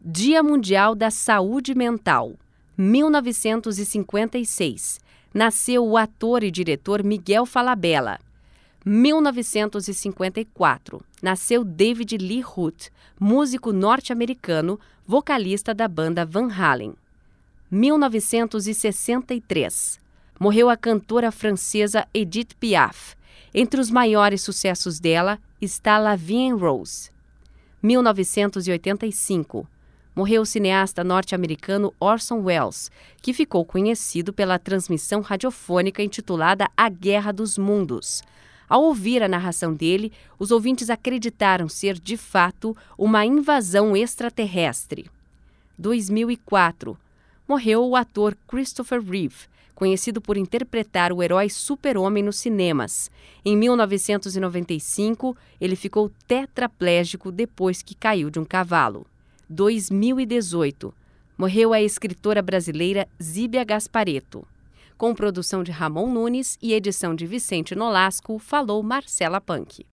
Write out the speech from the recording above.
Dia Mundial da Saúde Mental, 1956. Nasceu o ator e diretor Miguel Falabella. 1954. Nasceu David Lee Roth, músico norte-americano, vocalista da banda Van Halen. 1963. Morreu a cantora francesa Edith Piaf. Entre os maiores sucessos dela está La Vie en Rose. 1985. Morreu o cineasta norte-americano Orson Welles, que ficou conhecido pela transmissão radiofônica intitulada A Guerra dos Mundos. Ao ouvir a narração dele, os ouvintes acreditaram ser, de fato, uma invasão extraterrestre. 2004. Morreu o ator Christopher Reeve, conhecido por interpretar o herói Super-Homem nos cinemas. Em 1995, ele ficou tetraplégico depois que caiu de um cavalo. 2018. Morreu a escritora brasileira Zíbia Gasparetto. Com produção de Ramon Nunes e edição de Vicente Nolasco, falou Marcela Punk.